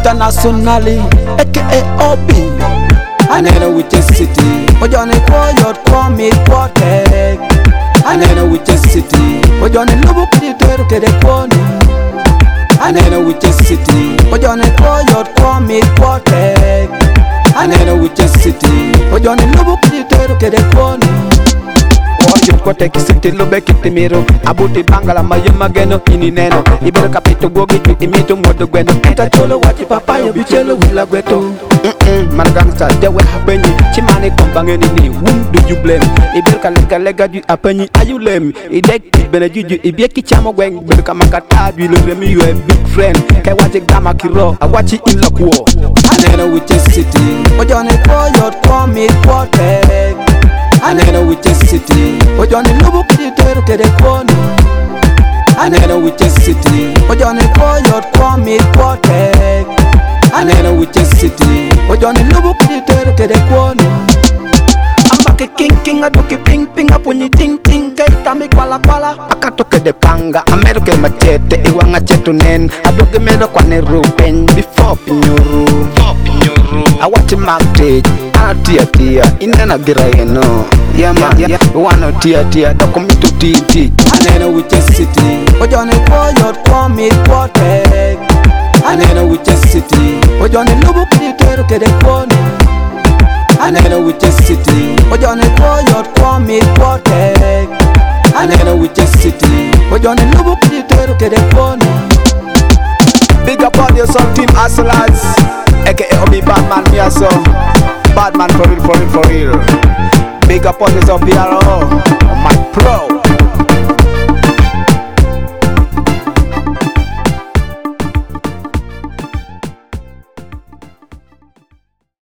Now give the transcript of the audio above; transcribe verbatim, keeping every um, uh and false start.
internationally, aka Obi. Aneno which city, Ojone Koyot Kwame Kotek. Aneno which city, Ojone Lubu Kiditeru Kede Kwoni. Aneno which city, Ojone Koyot Kwame Kotek. Aneno which city, Ojone Lubu Kiditeru Kede Kwoni. Koyot Kotek city lube kitimiro, abuti bangala mayuma geno ini neno. Ibero kapito gogi imito modo gweno. Enta cholo wachi papayo bichelo wila gweto. Man gangsta dewe hapenyi chimane kombangeni ni whom do you blame? Ibirka lega lega du apenyi are you lame? Idek bene juju ibieki chamo gweng birka makata du le remi you a big friend. Kai wachi gama kiro awachi in lakwo. Aneno which city Ojone Koyot Kwame Kotek. Aneno which city Ojone Lubu Kiditeru Kede Kwoni. Aneno which city Ojone Koyot Kwame Kotek. Aneno which city Ojone Lubu Kiditeru Kede Kwoni. I'm back a king king a doki ping ping up when you ting ting kay tami kwala kwala akatoke de panga America machete iwanga chetu nen adoge mero kwa neru pen before pinyuru I watch him actate ana tia tia inena gira yeno yeah man yeah wano tia tia dokumento titi. Aneno which city Ojone Koyot Kwame Kotek. Aneno which city Ojone Lubu Kiditeru Kede Kwoni. Aneno which city Ojone Koyot Kwame Kotek. Aneno which city Ojone Lubu Kiditeru Kede Kwoni. Big up on yourself team hustlers, aka Obi Badman me also. Badman for real for real for real. Big up on yourself P R O, my pro.